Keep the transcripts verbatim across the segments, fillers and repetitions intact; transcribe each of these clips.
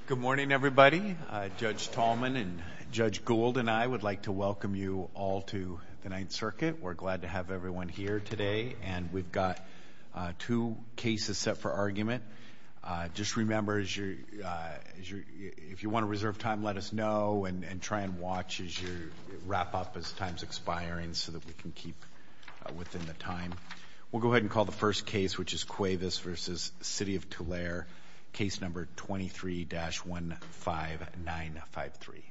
Good morning, everybody. Uh, Judge Tallman and Judge Gould and I would like to welcome you all to the Ninth Circuit. We're glad to have everyone here today, and we've got uh, two cases set for argument. Uh, just remember, as you're, uh, as you're, if you want to reserve time, let us know, and, and try and watch as you wrap up as time's expiring so that we can keep uh, within the time. We'll go ahead and call the first case, which is Cuevas versus City of Tulare, case number twenty-three dash one five nine five three.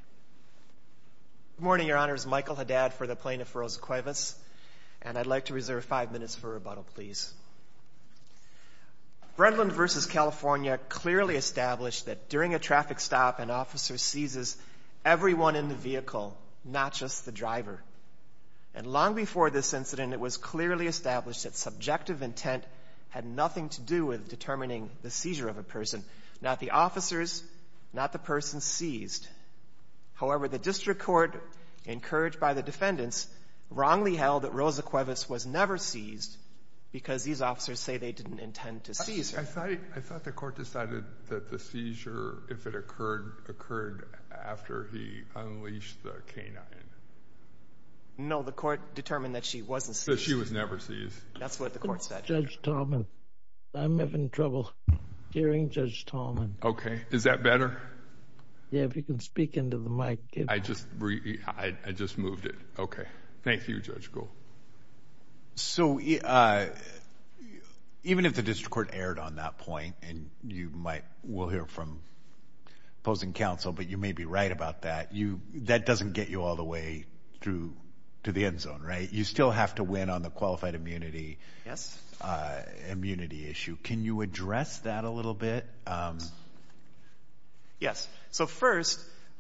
Good morning, Your Honors. Michael Haddad for the plaintiff, Rosa Cuevas, and I'd like to reserve five minutes for rebuttal, please. Bredlund versus California clearly established that during a traffic stop, an officer seizes everyone in the vehicle, not just the driver. And long before this incident, it was clearly established that subjective intent had nothing to do with determining the seizure of a person, not the officers, not the person seized. However, the district court, encouraged by the defendants, wrongly held that Rosa Cuevas was never seized because these officers say they didn't intend to seize her. I, I thought I thought the court decided that the seizure, if it occurred, occurred after he unleashed the canine. No, the court determined that she wasn't seized. So she was never seized. That's what the court said. Judge Tallman, I'm having trouble hearing Judge Tallman. Okay, is that better? Yeah, if you can speak into the mic. It... I just re- I, I just moved it. Okay, thank you, Judge Gould. So, uh, even if the district court erred on that point, and you might, we'll hear from opposing counsel, but you may be right about that. You that doesn't get you all the way through to the end zone, right? You still have to win on the qualified immunity, yes, uh, immunity issue. Can you address that a little bit? Um, yes. So first,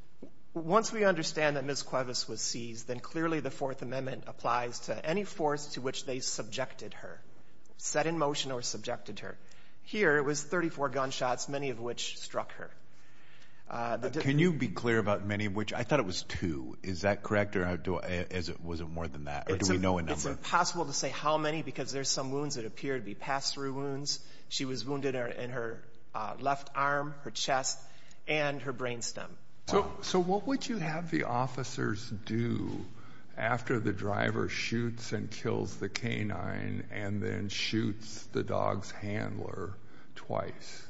once we understand that Miz Cuevas was seized, then clearly the Fourth Amendment applies to any force to which they subjected her, set in motion or subjected her. Here, it was thirty-four gunshots, many of which struck her. Uh, the, Can you be clear about many of which? I thought it was two. Is that correct, or do I, is it, was it more than that? Or do we a, know a number? It's impossible to say how many because there's some wounds that appear to be pass-through wounds. She was wounded in her, in her uh, left arm, her chest, and her brainstem. So, so what would you have the officers do after the driver shoots and kills the canine and then shoots the dog's handler twice?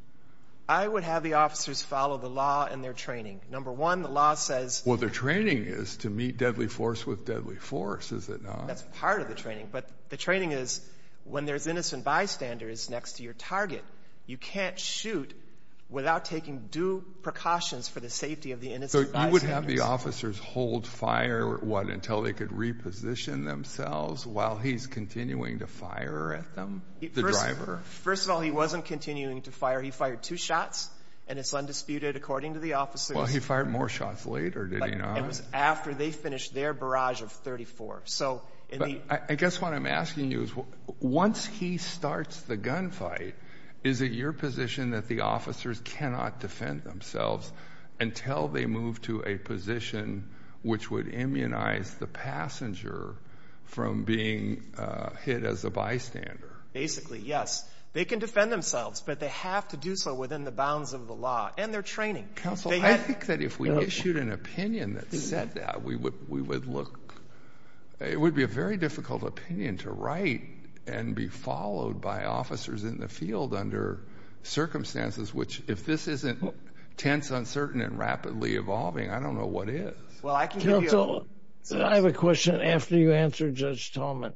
I would have the officers follow the law and their training. Number one, the law says... Well, their training is to meet deadly force with deadly force, is it not? That's part of the training. But the training is when there's innocent bystanders next to your target, you can't shoot without taking due precautions for the safety of the innocent bystanders. So you would have the officers hold fire, what, until they could reposition themselves while he's continuing to fire at them, the first, driver? First of all, he wasn't continuing to fire. He fired two shots, and it's undisputed according to the officers. Well, he fired more shots later, did but he not? It was after they finished their barrage of thirty-four. So in but the... I, I guess what I'm asking you is, once he starts the gunfight, is it your position that the officers cannot defend themselves until they move to a position which would immunize the passenger from being uh, hit as a bystander? Basically, yes. They can defend themselves, but they have to do so within the bounds of the law and their training. Counsel, they I had, think that if we Yeah. issued an opinion that said that, we would we would look. It would be a very difficult opinion to write and be followed by officers in the field under circumstances which, if this isn't tense, uncertain, and rapidly evolving, I don't know what is. Well, I can give Counsel, you a... I have a question after you answer Judge Tallman.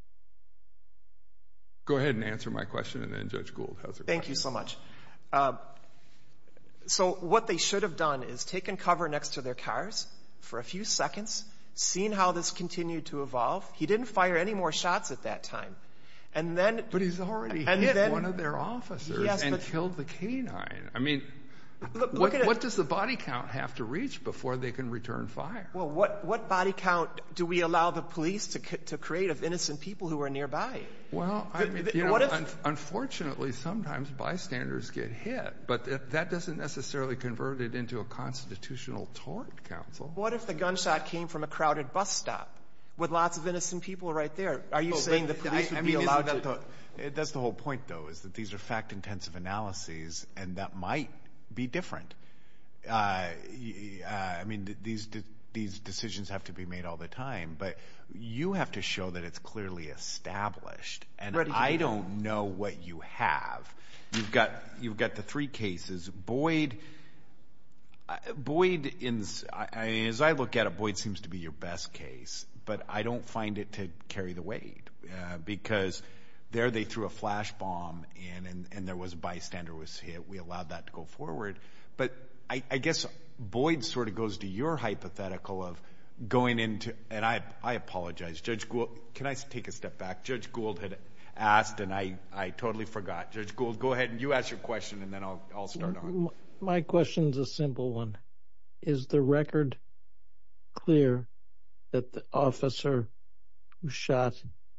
Go ahead and answer my question, and then Judge Gould has a Thank question. you so much. Uh, so what they should have done is taken cover next to their cars for a few seconds, seen how this continued to evolve. He didn't fire any more shots at that time. And then, but he's already and hit then, one of their officers yes, and but, killed the canine. I mean, look, what, look at what it. does the body count have to reach before they can return fire? Well, what, what body count do we allow the police to to create of innocent people who are nearby? Well, I the, mean, the, you know, what if, un- unfortunately, sometimes bystanders get hit, but th- that doesn't necessarily convert it into a constitutional tort, counsel. What if the gunshot came from a crowded bus stop with lots of innocent people right there? Are you oh, saying the police I, would I be mean, allowed that to... The, that's the whole point, though, is that these are fact-intensive analyses, and that might be different. Uh, uh, I mean, th- these de- these decisions have to be made all the time, but you have to show that it's clearly established. And I don't know what you have. You've got you've got the three cases. Boyd, uh, Boyd, in I, I, as I look at it, Boyd seems to be your best case, but I don't find it to carry the weight uh, because there they threw a flash bomb in, and, and there was a bystander was hit. We allowed that to go forward, but I, I guess Boyd sort of goes to your hypothetical of going into, and I I apologize, Judge Gould. Can I take a step back? Judge Gould had asked, and I, I totally forgot. Judge Gould, go ahead and you ask your question, and then I'll I'll start on. My question's a simple one. Is the record clear that the officer who shot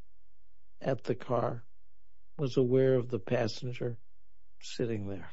at the car was aware of the passenger sitting there?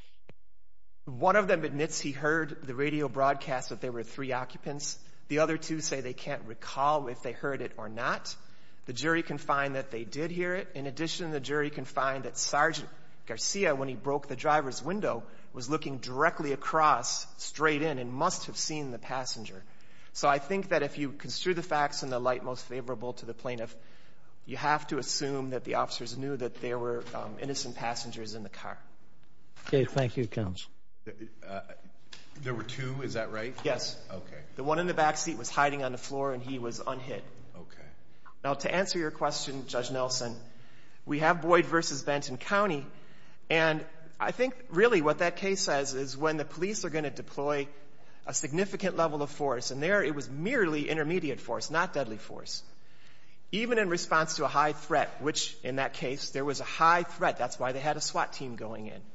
One of them admits he heard the radio broadcast that there were three occupants. The other two say they can't recall if they heard it or not. The jury can find that they did hear it. In addition, the jury can find that Sergeant Garcia, when he broke the driver's window, was looking directly across, straight in, and must have seen the passenger. So I think that if you construe the facts in the light most favorable to the plaintiff, you have to assume that the officers knew that there were um, innocent passengers in the car. Okay, thank you, counsel. Uh, there were two, is that right? Yes. Okay. The one in the back seat was hiding on the floor, and he was unhit. Okay. Now, to answer your question, Judge Nelson, we have Boyd versus Benton County, and I think really what that case says is when the police are going to deploy a significant level of force, and there it was merely intermediate force, not deadly force, even in response to a high threat, which in that case there was a high threat. That's why they had a SWAT team going in.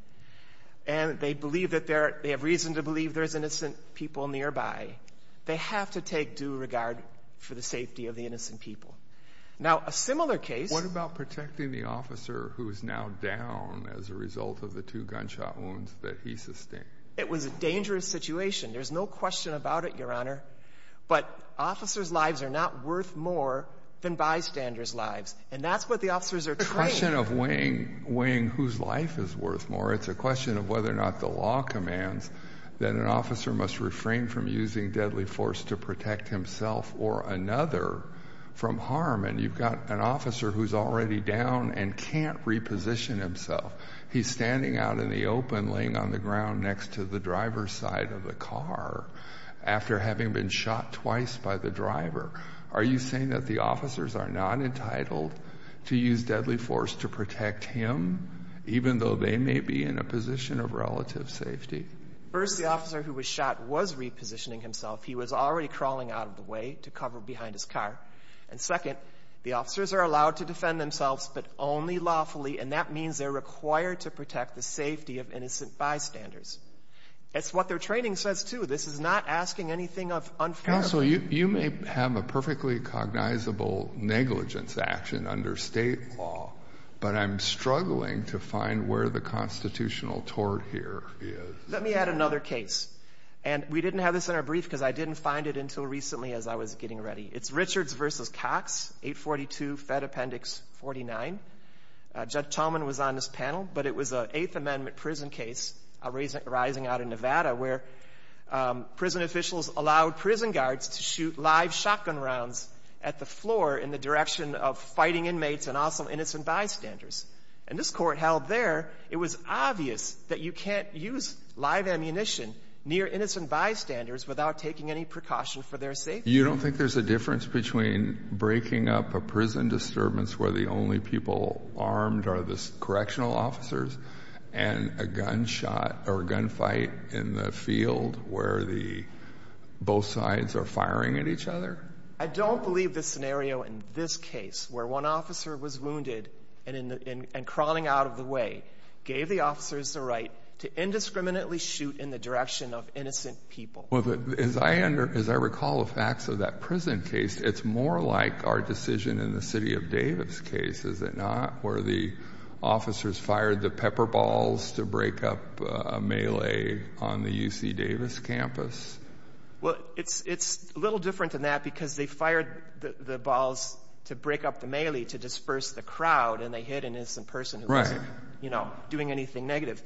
And they believe that they're, they have reason to believe there's innocent people nearby. They have to take due regard for the safety of the innocent people. Now, a similar case... What about protecting the officer who is now down as a result of the two gunshot wounds that he sustained? It was a dangerous situation. There's no question about it, Your Honor. But officers' lives are not worth more than bystanders' lives. And that's what the officers are trained. It's a question of weighing, weighing whose life is worth more. It's a question of whether or not the law commands that an officer must refrain from using deadly force to protect himself or another from harm. And you've got an officer who's already down and can't reposition himself. He's standing out in the open, laying on the ground next to the driver's side of the car after having been shot twice by the driver. Are you saying that the officers are not entitled to use deadly force to protect him, even though they may be in a position of relative safety? First, the officer who was shot was repositioning himself. He was already crawling out of the way to cover behind his car. And second, the officers are allowed to defend themselves, but only lawfully, and that means they're required to protect the safety of innocent bystanders. It's what their training says, too. This is not asking anything of unfair. Counsel, you, you may have a perfectly cognizable negligence action under state law, but I'm struggling to find where the constitutional tort here is. Let me add another case. And we didn't have this in our brief because I didn't find it until recently as I was getting ready. It's Richards versus Cox, eight forty-two Fed Appendix forty-nine. Uh, Judge Tallman was on this panel, but it was an Eighth Amendment prison case uh, raising, arising out of Nevada where um, prison officials allowed prison guards to shoot live shotgun rounds at the floor in the direction of fighting inmates and also innocent bystanders. And this court held there it was obvious that you can't use live ammunition near innocent bystanders without taking any precaution for their safety. You don't think there's a difference between breaking up a prison disturbance where the only people armed are the correctional officers and a gunshot or a gunfight in the field where the both sides are firing at each other? I don't believe the scenario in this case where one officer was wounded and, in the, in, and crawling out of the way gave the officers the right to indiscriminately shoot in the direction of innocent people. Well, the, as I under, as I recall the facts of that prison case, it's more like our decision in the City of Davis case, is it not, where the officers fired the pepper balls to break up uh, a melee on the U C Davis campus? Well, it's it's a little different than that because they fired the, the balls to break up the melee to disperse the crowd, and they hit an innocent person who right. wasn't, you know, doing anything negative.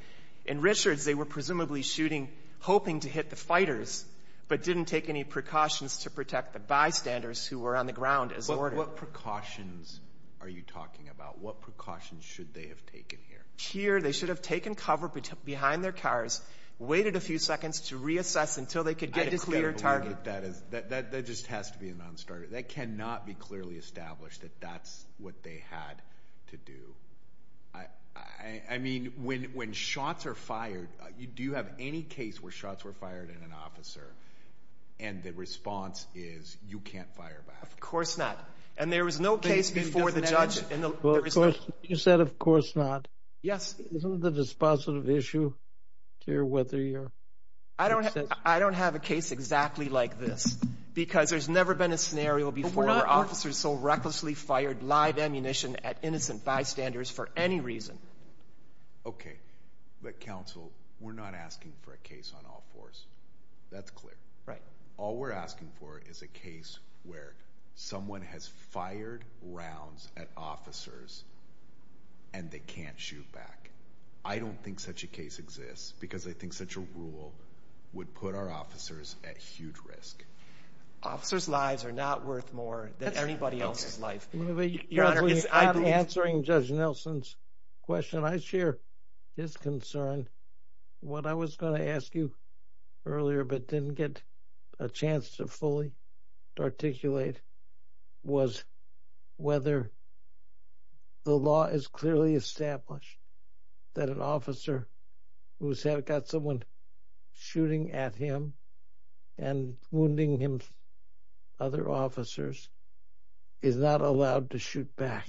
In Richards, they were presumably shooting, hoping to hit the fighters, but didn't take any precautions to protect the bystanders who were on the ground as what, ordered. What precautions are you talking about? What precautions should they have taken here? Here, they should have taken cover be- behind their cars, waited a few seconds to reassess until they could get a clear target. That, that, is, that, that, that just has to be a non-starter. That cannot be clearly established that that's what they had to do. I, I, I mean, when, when shots are fired, uh, you, do you have any case where shots were fired at an officer and the response is you can't fire back? Of course not. And there was no Then- case then before the doesn't that judge. end it? In the, Well, there of was course, no, you said of course not. yes. Isn't the dispositive issue here whether you're I don't, ha- Access- I don't have a case exactly like this because there's never been a scenario before not- where we're- officers so recklessly fired live ammunition at innocent bystanders for any reason. Okay. But, counsel, we're not asking for a case on all fours. That's clear. Right. All we're asking for is a case where someone has fired rounds at officers and they can't shoot back. I don't think such a case exists because I think such a rule would put our officers at huge risk. Officers' lives are not worth more than That's- anybody okay. else's life. But Your Honor, Counsel, it's- you're I not believe- answering Judge Nelson's question. I share his concern. What I was going to ask you earlier but didn't get a chance to fully articulate was whether the law is clearly established that an officer who's had, got someone shooting at him and wounding him, other officers, is not allowed to shoot back.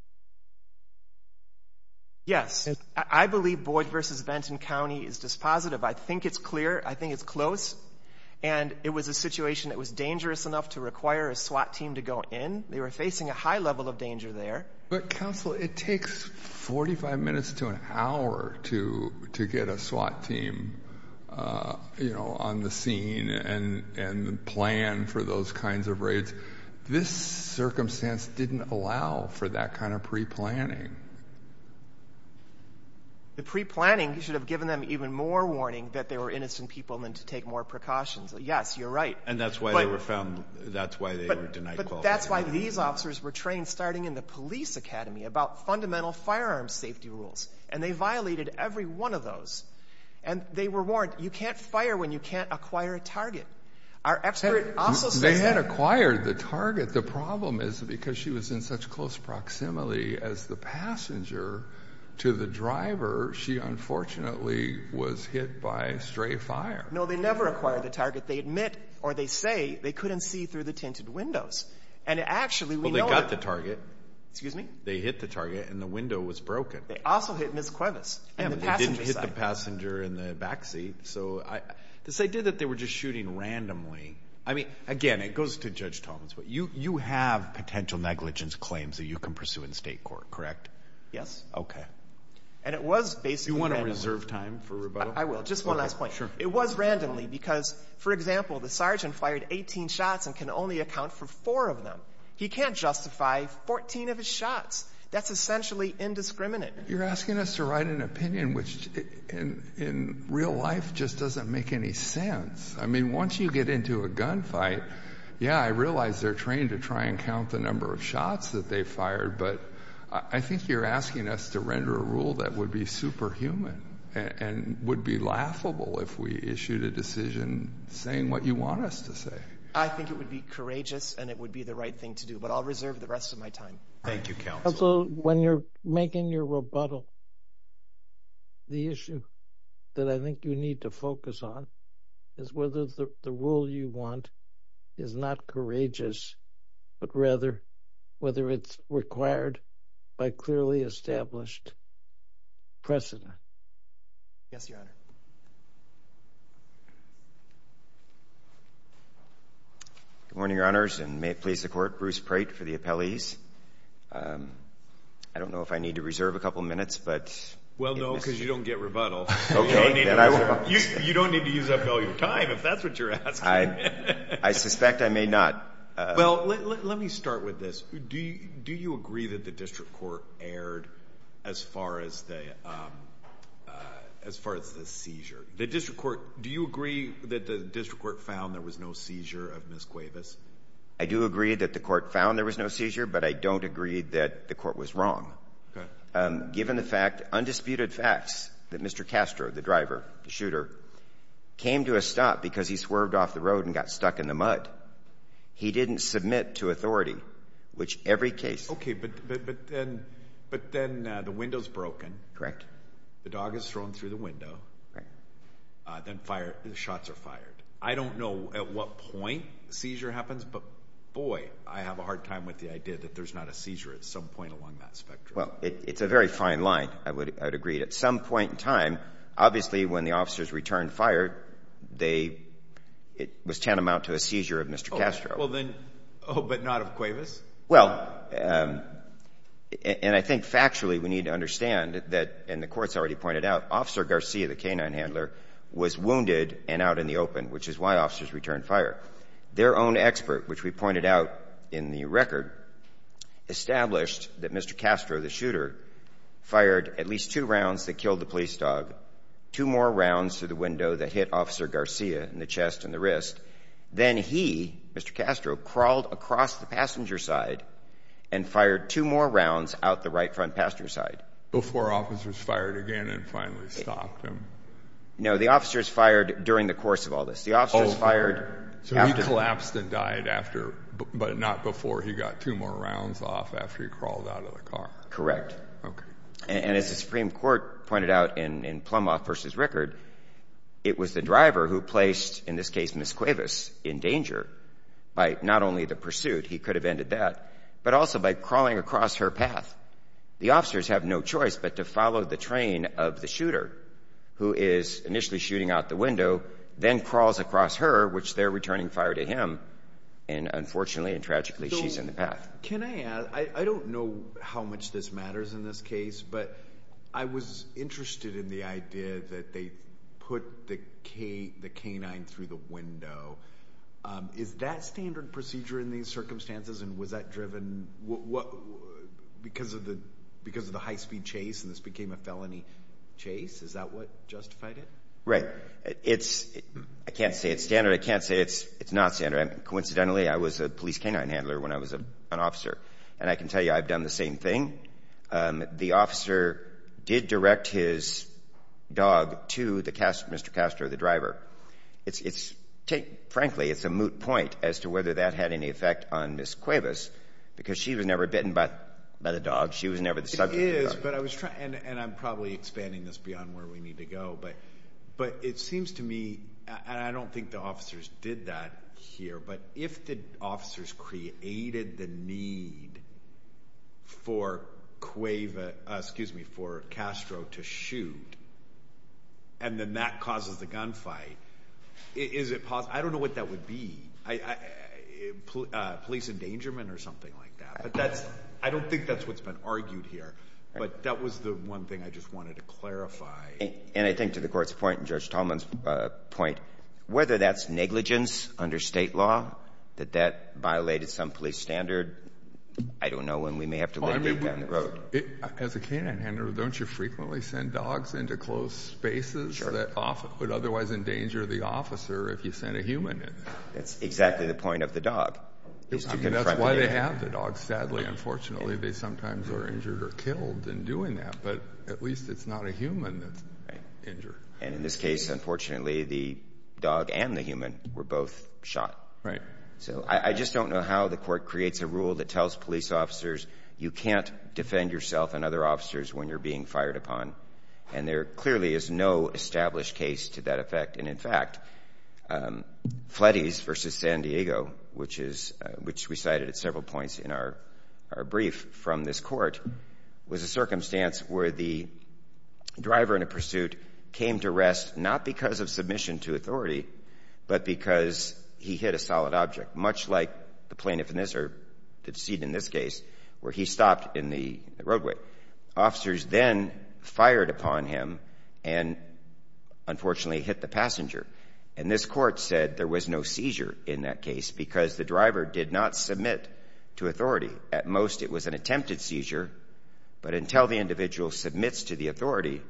Yes. I I believe Boyd versus Benton County is dispositive. I think it's clear. I think it's close. And it was a situation that was dangerous enough to require a SWAT team to go in. They were facing a high level of danger there. But, counsel, it takes forty-five minutes to an hour to to get a SWAT team, uh, you know, on the scene and and plan for those kinds of raids. This circumstance didn't allow for that kind of pre-planning. The pre-planning should have given them even more warning that they were innocent people and to take more precautions. Yes, you're right. And that's why But- they were found, that's why they But, were denied but qualified that's why immunity. these officers were trained starting in the police academy about fundamental firearms safety rules. And they violated every one of those. And they were warned, you can't fire when you can't acquire a target. Our expert also says They had that. acquired the target. The problem is because she was in such close proximity as the passenger to the driver, she unfortunately was hit by stray fire. No, they never acquired the target. They admit, or they say, they couldn't see through the tinted windows. And actually, we Well, they know got that, the target. excuse me? They hit the target and the window was broken. They also hit Miz Cuevas Yeah, in the but they passenger didn't hit side. the passenger in the back seat. So I, this idea that they were just shooting randomly, I mean, again, it goes to Judge Tolman's point. You, you have potential negligence claims that you can pursue in state court, correct? Yes. Okay. And it was Do basically you want to randomly. reserve time for rebuttal? I will. Just one Okay, last point. Sure. It was randomly because, for example, the sergeant fired eighteen shots and can only account for four of them. He can't justify fourteen of his shots. That's essentially indiscriminate. You're asking us to write an opinion which in, in real life just doesn't make any sense. I mean, once you get into a gunfight, yeah, I realize they're trained to try and count the number of shots that they fired, but I think you're asking us to render a rule that would be superhuman and, and would be laughable if we issued a decision saying what you want us to say. I think it would be courageous and it would be the right thing to do, but I'll reserve the rest of my time. Thank you, counsel. Also, when you're making your rebuttal, the issue that I think you need to focus on is whether the, the rule you want is not courageous, but rather whether it's required by clearly established precedent. Yes, Your Honor. Good morning, Your Honors, and may it please the Court, Bruce Prate for the appellees. Um, I don't know if I need to reserve a couple minutes, but... Well, no, Mister because you don't get rebuttal. Okay, then I will. You, you don't need to use up all your time if that's what you're asking. I, I suspect I may not. Uh, Well, let, let, let me start with this. Do you, do you agree that the district court erred as far as the um, uh, as far as the seizure. The district court, do you agree that the district court found there was no seizure of Miz Cuevas? I do agree that the court found there was no seizure, but I don't agree that the court was wrong. Okay. Um, given the fact, undisputed facts, that Mister Castro, the driver, the shooter, came to a stop because he swerved off the road and got stuck in the mud. He didn't submit to authority, which every case... Okay, but but, but then, but then uh, the window's broken. Correct. The dog is thrown through the window. Right. Uh, then fire, the shots are fired. I don't know at what point seizure happens, but boy, I have a hard time with the idea that there's not a seizure at some point along that spectrum. Well, it, it's a very fine line, I would, I would agree. At some point in time, obviously when the officers returned fire, they, it was tantamount to a seizure of Mister Oh, Castro. Well then, oh, but not of Cuevas? Well, um, and I think factually we need to understand that, and the court's already pointed out, Officer Garcia, the canine handler, was wounded and out in the open, which is why officers returned fire. Their own expert, which we pointed out in the record, established that Mister Castro, the shooter, fired at least two rounds that killed the police dog, two more rounds through the window that hit Officer Garcia in the chest and the wrist. Then he, Mister Castro, crawled across the passenger side and fired two more rounds out the right front passenger side. Before officers fired again and finally stopped him. No, the officers fired during the course of all this. The officers Oh, fired So after he collapsed and died after, but not before he got two more rounds off after he crawled out of the car. Correct. Okay. And, and as the Supreme Court pointed out in, in Plumoff versus Rickard, it was the driver who placed, in this case, Miz Cuevas, in danger by not only the pursuit, he could have ended that, but also by crawling across her path. The officers have no choice but to follow the train of the shooter, who is initially shooting out the window, then crawls across her, which they're returning fire to him, and unfortunately and tragically, So, she's in the path. Can I ask, I, I don't know how much this matters in this case, but I was interested in the idea that they put the K, the canine through the window. Um, is that standard procedure in these circumstances, and was that driven what, what because of the because of the high-speed chase, and this became a felony chase? Is that what justified it? Right. It's, I can't say it's standard. I can't say it's, it's not standard. I mean, coincidentally, I was a police canine handler when I was a, an officer. And I can tell you I've done the same thing. Um, the officer did direct his dog to the Cast, Mister Castro, the driver. It's, it's, take, frankly, it's a moot point as to whether that had any effect on Miz Cuevas, because she was never bitten by, by the dog. She was never the subject It of the is, dog. but I was trying, and, and I'm probably expanding this beyond where we need to go, but But it seems to me, and I don't think the officers did that here, but if the officers created the need for Cueva, uh, excuse me, for Castro to shoot, and then that causes the gunfight, is it possible? I don't know what that would be. I, I, uh, police endangerment or something like that. But that's, I don't think that's what's been argued here. But that was the one thing I just wanted to clarify. And, and I think to the Court's point and Judge Tallman's uh, point, whether that's negligence under state law, that that violated some police standard, I don't know, and we may have to Well, litigate I mean, down the road. It, as a canine handler, don't you frequently send dogs into closed spaces Sure. that off, would otherwise endanger the officer if you sent a human in there? That's exactly the point of the dog. Is to I mean, confront that's the why they danger. have the dogs. Sadly, unfortunately, they sometimes are injured or killed in doing that, but at least it's not a human that's Right. injured. And in this case, unfortunately, the dog and the human were both shot. Right. So I, I just don't know how the Court creates a rule that tells police officers you can't defend yourself and other officers when you're being fired upon. And there clearly is no established case to that effect. And in fact, um, Fletties versus San Diego, which is uh, which we cited at several points in our our brief from this court, was a circumstance where the driver in a pursuit came to rest not because of submission to authority, but because he hit a solid object, much like the plaintiff in this, or the decedent in this case, where he stopped in the, the roadway. Officers then fired upon him and unfortunately hit the passenger. And this court said there was no seizure in that case because the driver did not submit to authority. At most, it was an attempted seizure, but until the individual submits to the authority,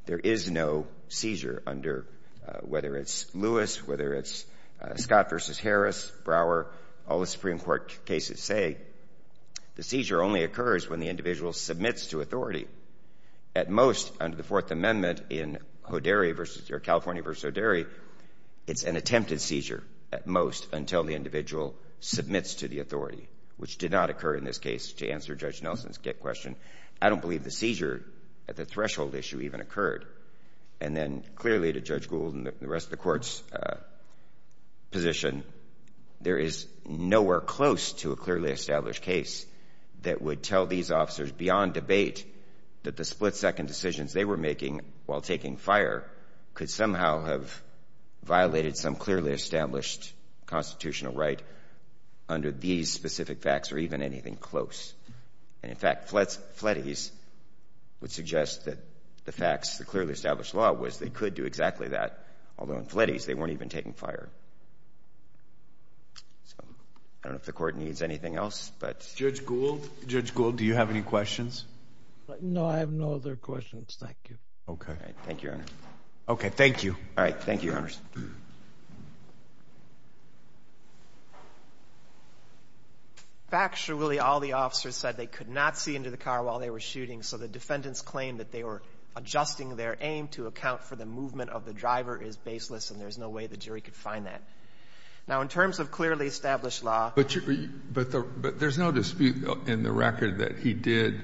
there is no seizure under uh, whether it's Lewis, whether it's uh, Scott versus Harris, Brower, all the Supreme Court cases say the seizure only occurs when the individual submits to authority. At most, under the Fourth Amendment in Hoderi versus, or California versus Hoderi, it's an attempted seizure at most until the individual submits to the authority, which did not occur in this case. To answer Judge Nelson's question, I don't believe the seizure at the threshold issue even occurred. And then clearly to Judge Gould and the rest of the Court's uh, position, there is nowhere close to a clearly established case that would tell these officers beyond debate that the split-second decisions they were making while taking fire could somehow have violated some clearly established constitutional right under these specific facts or even anything close. And in fact, Fletties would suggest that the facts, the clearly established law was they could do exactly that, although in Fletties they weren't even taking fire. So I don't know if the Court needs anything else, but... Judge Gould, Judge Gould, do you have any questions? No, I have no other questions. Thank you. Okay. All right, thank you, Your Honor. Okay, thank you. All right, thank you, Your Honors. Factually, all the officers said they could not see into the car while they were shooting, so the defendants claim that they were adjusting their aim to account for the movement of the driver is baseless, and there's no way the jury could find that. Now, in terms of clearly established law... But, you, but, the, but there's no dispute in the record that he did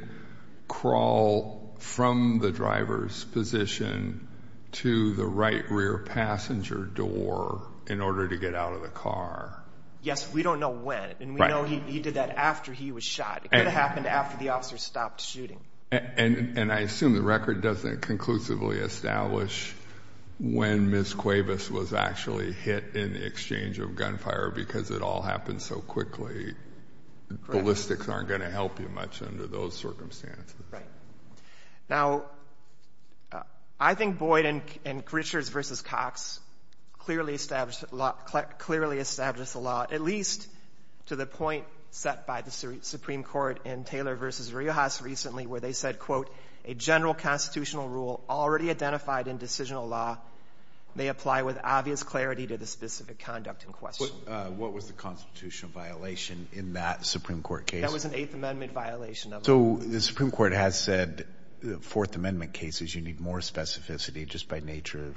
crawl from the driver's position to the right rear passenger door in order to get out of the car. Yes, we don't know when, and we right. know he, he did that after he was shot. It could and, have happened after the officer stopped shooting. And, and, and I assume the record doesn't conclusively establish when Miz Cuevas was actually hit in the exchange of gunfire because it all happened so quickly. Correct. Ballistics aren't going to help you much under those circumstances. Right. Now, uh, I think Boyd and, and Richards versus Cox clearly established law, clearly established the law, at least to the point set by the Supreme Court in Taylor versus Riojas recently, where they said, quote, a general constitutional rule already identified in decisional law may apply with obvious clarity to the specific conduct in question. What, uh, what was the constitutional violation in that Supreme Court case? That was an Eighth Amendment violation of So it. The Supreme Court has said the Fourth Amendment cases, you need more specificity just by nature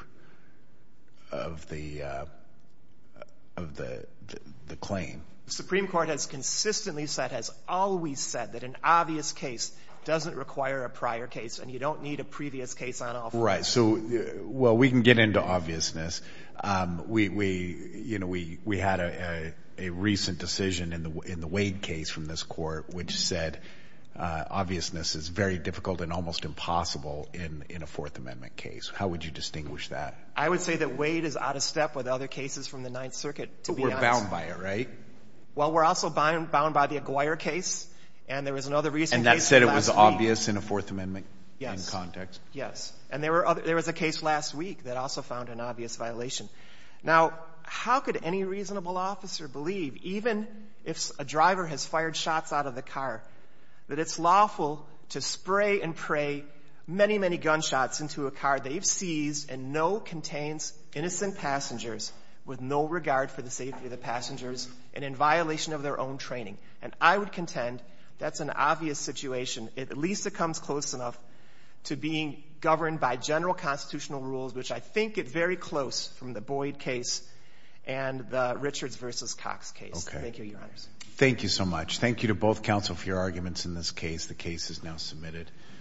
of the uh, of the, the the claim. The Supreme Court has consistently said, has always said, that an obvious case doesn't require a prior case, and you don't need a previous case on all fours. Right. So, uh, well, we can get into obviousness. Um, we, we, you know, we we had a, a, a recent decision in the in the Wade case from this court, which said uh, obviousness is very difficult and almost impossible in in a Fourth Amendment case. How would you distinguish that? I would say that Wade is out of step with other cases from the Ninth Circuit. To but be we're honest. bound by it, right? Well, we're also bound, bound by the Aguirre case, and there was another recent and that case said it last was week. obvious in a Fourth Amendment yes. in context. Yes, and there were other, there was a case last week that also found an obvious violation. Now, how could any reasonable officer believe, even if a driver has fired shots out of the car, that it's lawful to spray and pray many, many gunshots into a car they've seized and know contains innocent passengers with no regard for the safety of the passengers and in violation of their own training? And I would contend that's an obvious situation. At least it comes close enough to being governed by general constitutional rules, which I think get very close from the Boyd case and the Richards versus Cox case. Okay. Thank you, Your Honors. Thank you so much. Thank you to both counsel for your arguments in this case. The case is now submitted.